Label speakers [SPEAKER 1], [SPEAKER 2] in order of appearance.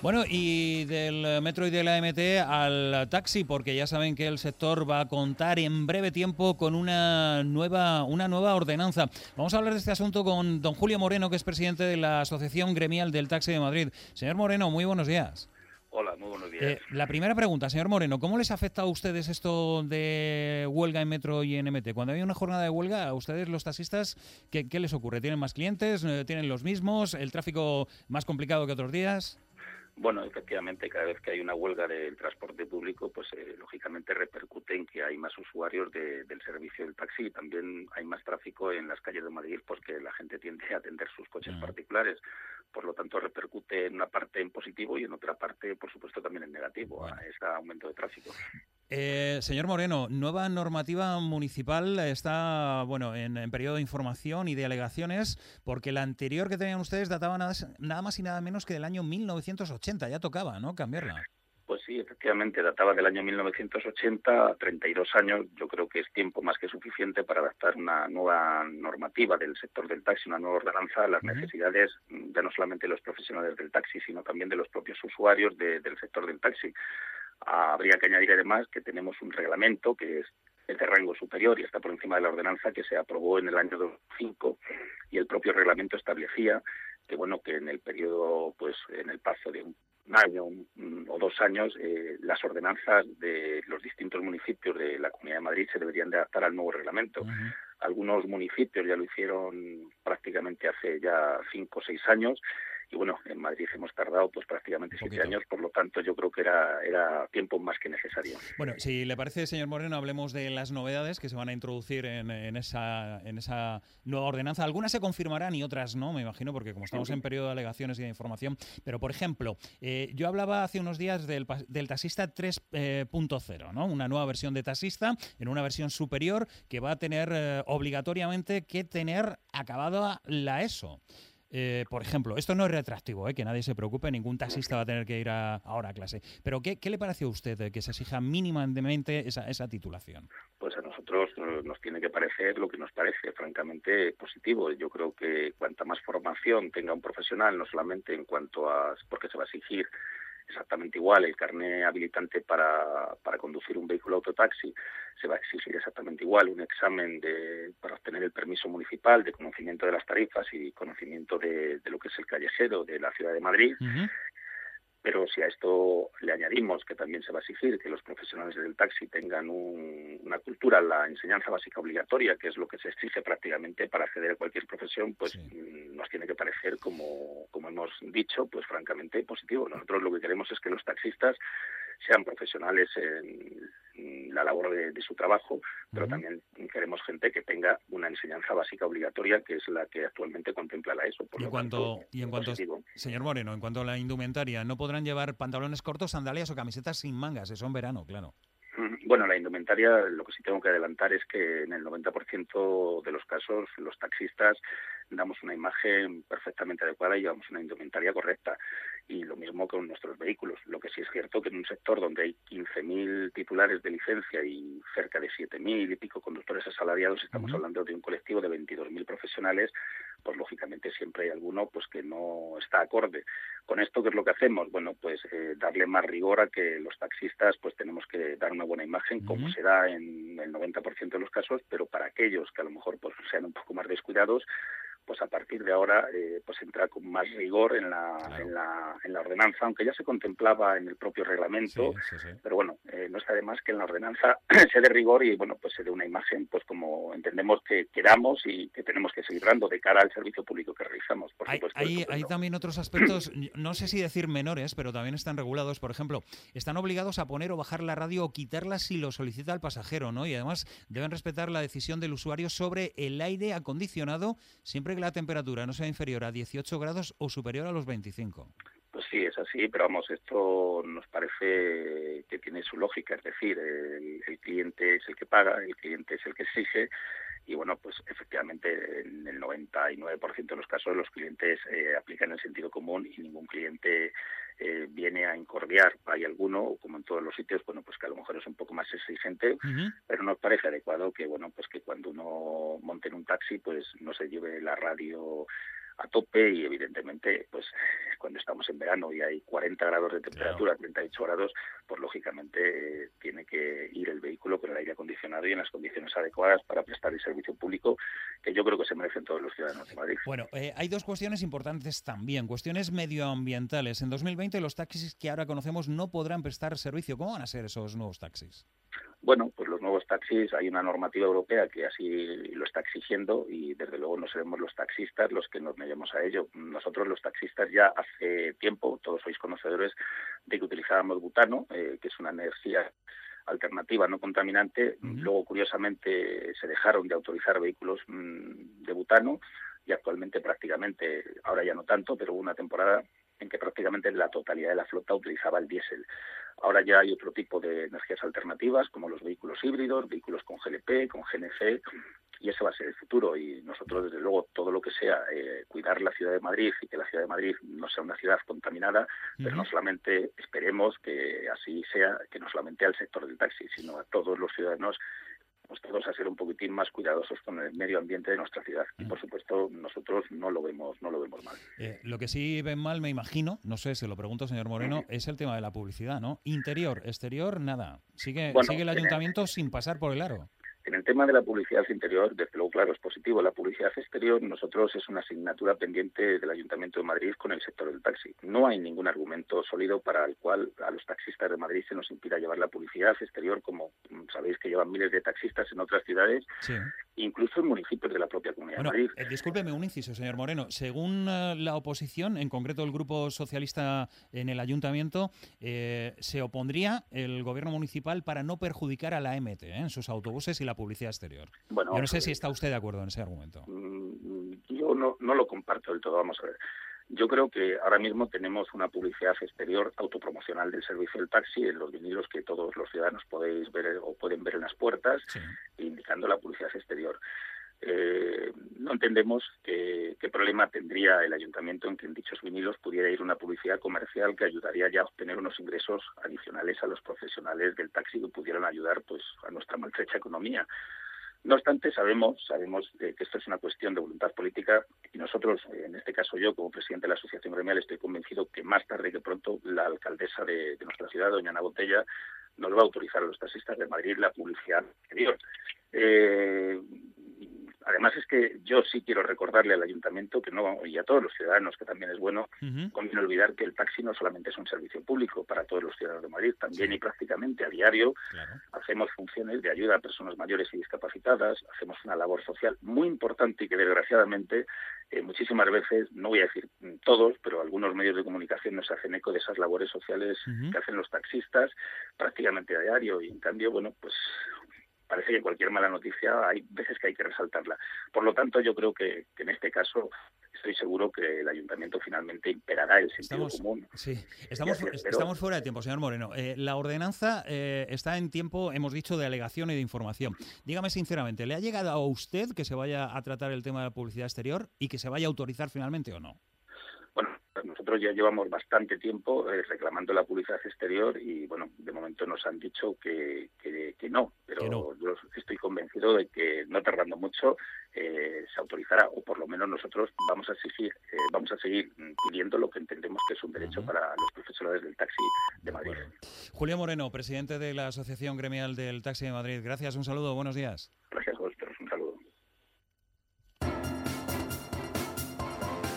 [SPEAKER 1] Bueno, y del metro y de la MT al taxi, porque ya saben que el sector va a contar en breve tiempo con una nueva ordenanza. Vamos a hablar de este asunto con don Julio Moreno, que es presidente de la Asociación Gremial del Taxi de Madrid. Señor Moreno, muy buenos días.
[SPEAKER 2] Hola, muy buenos días.
[SPEAKER 1] La primera pregunta, señor Moreno, ¿cómo les afecta a ustedes esto de huelga en metro y en MT? Cuando hay una jornada de huelga, a ustedes los taxistas, ¿qué les ocurre? ¿Tienen más clientes? ¿Tienen los mismos? ¿El tráfico más complicado que otros días?
[SPEAKER 2] Bueno, efectivamente, cada vez que hay una huelga del transporte público, pues lógicamente repercute en que hay más usuarios del servicio del taxi y también hay más tráfico en las calles de Madrid porque la gente tiende a atender sus coches particulares. Por lo tanto, repercute en una parte en positivo y en otra parte, por supuesto, también en negativo a ese aumento de tráfico.
[SPEAKER 1] Señor Moreno, nueva normativa municipal está en periodo de información y de alegaciones, porque la anterior que tenían ustedes databa nada más y nada menos que del año 1980. Ya tocaba, ¿no?, cambiarla.
[SPEAKER 2] Pues sí, efectivamente, databa del año 1980, 32 años. Yo creo que es tiempo más que suficiente para adaptar una nueva normativa del sector del taxi, una nueva ordenanza a las necesidades ya no solamente de los profesionales del taxi, sino también de los propios usuarios del sector del taxi. Habría que añadir además que tenemos un reglamento que es de rango superior y está por encima de la ordenanza que se aprobó en el año 2005 y el propio reglamento establecía que que en el periodo, pues en el plazo de un año o 2 años, las ordenanzas de los distintos municipios de la Comunidad de Madrid se deberían de adaptar al nuevo reglamento. Algunos municipios ya lo hicieron prácticamente hace ya 5 o 6 años. Y en Madrid hemos tardado pues prácticamente 7 años, por lo tanto yo creo que era tiempo más que necesario.
[SPEAKER 1] Bueno, si le parece, señor Moreno, hablemos de las novedades que se van a introducir en esa nueva ordenanza. Algunas se confirmarán y otras no, me imagino, porque como estamos en periodo de alegaciones y de información. Pero, por ejemplo, yo hablaba hace unos días del taxista 3.0, ¿no? Una nueva versión de taxista en una versión superior que va a tener obligatoriamente que tener acabada la ESO. Por ejemplo, esto no es retroactivo, que nadie se preocupe, ningún taxista va a tener que ir ahora a clase. Pero ¿qué le pareció a usted que se exija mínimamente esa titulación?
[SPEAKER 2] Pues a nosotros nos tiene que parecer lo que nos parece francamente positivo. Yo creo que cuanta más formación tenga un profesional, no solamente en cuanto a, porque se va a exigir exactamente igual el carné habilitante para conducir un vehículo autotaxi, se va a exigir exactamente igual un examen para obtener el permiso municipal de conocimiento de las tarifas y conocimiento de lo que es el callejero de la ciudad de Madrid. Pero si a esto le añadimos que también se va a exigir que los profesionales del taxi tengan una cultura, la enseñanza básica obligatoria, que es lo que se exige prácticamente para acceder a cualquier profesión, pues nos tiene que parecer, como hemos dicho, pues francamente positivo. Nosotros lo que queremos es que los taxistas sean profesionales en la labor de su trabajo, pero también queremos gente que tenga una enseñanza básica obligatoria, que es la que actualmente contempla la ESO.
[SPEAKER 1] Y en cuanto, señor Moreno, en cuanto a la indumentaria, no podrán llevar pantalones cortos, sandalias o camisetas sin mangas, eso en verano, claro.
[SPEAKER 2] Bueno, la indumentaria, lo que sí tengo que adelantar es que en el 90% de los casos los taxistas damos una imagen perfectamente adecuada y llevamos una indumentaria correcta. Y lo mismo con nuestros vehículos. Lo que sí es cierto que en un sector donde hay 15.000 titulares de licencia y cerca de 7.000 y pico conductores asalariados, estamos hablando de un colectivo de 22.000 profesionales, pues lógicamente siempre hay alguno pues que no está acorde. Con esto, ¿qué es lo que hacemos? Bueno, pues darle más rigor a que los taxistas pues tenemos que dar una buena imagen, como se da en el 90% de los casos, pero para aquellos que a lo mejor pues sean un poco más descuidados, pues a partir de ahora pues entrar con más rigor en la ordenanza, aunque ya se contemplaba en el propio reglamento, pero no está de más que en la ordenanza se dé rigor y pues se dé una imagen pues como entendemos que queramos y que tenemos que seguir dando de cara al servicio público que realizamos, por supuesto.
[SPEAKER 1] Hay también otros aspectos, no sé si decir menores, pero también están regulados. Por ejemplo, están obligados a poner o bajar la radio o quitarla si lo solicita el pasajero, ¿no? Y además deben respetar la decisión del usuario sobre el aire acondicionado siempre que la temperatura no sea inferior a 18 grados o superior a los 25.
[SPEAKER 2] Pues sí, es así, pero esto nos parece que tiene su lógica, es decir, el cliente es el que paga, el cliente es el que exige y pues efectivamente en el 99% de los casos los clientes aplican el sentido común y ningún cliente viene a incordiar. Hay alguno, como en todos los sitios, pues que a lo mejor es un poco más exigente, pero nos parece adecuado que pues que cuando uno monte en un taxi pues no se lleve la radio a tope y evidentemente pues cuando estamos en verano y hay 40 grados de temperatura, 38 grados, pues lógicamente tiene que ir el vehículo con el aire acondicionado y en las condiciones adecuadas para prestar el servicio público que yo creo que se merecen todos los ciudadanos de Madrid.
[SPEAKER 1] Bueno, hay dos cuestiones importantes también, cuestiones medioambientales. En 2020 los taxis que ahora conocemos no podrán prestar servicio. ¿Cómo van a ser esos nuevos taxis?
[SPEAKER 2] Bueno, pues los nuevos taxis, hay una normativa europea que así lo está exigiendo y desde luego no seremos los taxistas los que nos neguemos a ello. Nosotros los taxistas ya hace tiempo, todos sois conocedores de que utilizábamos butano, que es una energía alternativa no contaminante. Luego, curiosamente, se dejaron de autorizar vehículos de butano y actualmente prácticamente, ahora ya no tanto, pero hubo una temporada en que prácticamente la totalidad de la flota utilizaba el diésel. Ahora ya hay otro tipo de energías alternativas, como los vehículos híbridos, vehículos con GLP, con GNC, y ese va a ser el futuro. Y nosotros, desde luego, todo lo que sea cuidar la ciudad de Madrid y que la ciudad de Madrid no sea una ciudad contaminada, pero no solamente esperemos que así sea, que no solamente al sector del taxi, sino a todos los ciudadanos, pues todos a ser un poquitín más cuidadosos con el medio ambiente de nuestra ciudad. Y por supuesto nosotros no lo vemos mal.
[SPEAKER 1] Lo que sí ven mal, me imagino, no sé, se lo pregunto, señor Moreno, es el tema de la publicidad, ¿no? Interior, exterior, nada. Sigue el ayuntamiento sin pasar por el aro.
[SPEAKER 2] En el tema de la publicidad interior, desde luego, claro, es positivo. La publicidad exterior, nosotros es una asignatura pendiente del Ayuntamiento de Madrid con el sector del taxi. No hay ningún argumento sólido para el cual a los taxistas de Madrid se nos impida llevar la publicidad exterior, como sabéis que llevan miles de taxistas en otras ciudades, sí, incluso en municipios de la propia Comunidad de Madrid.
[SPEAKER 1] Discúlpeme un inciso, señor Moreno. Según la oposición, en concreto el Grupo Socialista en el Ayuntamiento, se opondría el Gobierno municipal para no perjudicar a la MT en sus autobuses y la publicidad exterior. Bueno, yo no sé si está usted de acuerdo en ese argumento.
[SPEAKER 2] Yo no lo comparto del todo, vamos a ver. Yo creo que ahora mismo tenemos una publicidad exterior autopromocional del servicio del taxi en los vinilos que todos los ciudadanos podéis ver o pueden ver en las puertas, sí, indicando la publicidad exterior. No entendemos qué problema tendría el ayuntamiento en que en dichos vinilos pudiera ir una publicidad comercial que ayudaría ya a obtener unos ingresos adicionales a los profesionales del taxi que pudieran ayudar pues a nuestra maltrecha economía. No obstante, sabemos que esto es una cuestión de voluntad política y nosotros, en este caso yo, como presidente de la Asociación Gremial, estoy convencido que más tarde que pronto la alcaldesa de nuestra ciudad, doña Ana Botella, nos va a autorizar a los taxistas de Madrid la publicidad exterior. Además es que yo sí quiero recordarle al ayuntamiento que no, y a todos los ciudadanos, que también es bueno, conviene olvidar que el taxi no solamente es un servicio público para todos los ciudadanos de Madrid, también y prácticamente a diario hacemos funciones de ayuda a personas mayores y discapacitadas, hacemos una labor social muy importante y que desgraciadamente muchísimas veces, no voy a decir todos, pero algunos medios de comunicación nos hacen eco de esas labores sociales que hacen los taxistas prácticamente a diario y en cambio, bueno, pues parece que cualquier mala noticia hay veces que hay que resaltarla. Por lo tanto, yo creo que en este caso estoy seguro que el ayuntamiento finalmente imperará el sentido común.
[SPEAKER 1] Sí, estamos fuera de tiempo, señor Moreno. La ordenanza está en tiempo, hemos dicho, de alegación y de información. Dígame sinceramente, ¿le ha llegado a usted que se vaya a tratar el tema de la publicidad exterior y que se vaya a autorizar finalmente o no?
[SPEAKER 2] Bueno, nosotros ya llevamos bastante tiempo reclamando la publicidad exterior y, bueno, de momento nos han dicho que no, pero no. Yo estoy convencido de que no tardando mucho se autorizará, o por lo menos nosotros vamos a seguir pidiendo lo que entendemos que es un derecho para los profesionales del taxi de Madrid.
[SPEAKER 1] Julio Moreno, presidente de la Asociación Gremial del Taxi de Madrid. Gracias, un saludo, buenos días.
[SPEAKER 2] Gracias.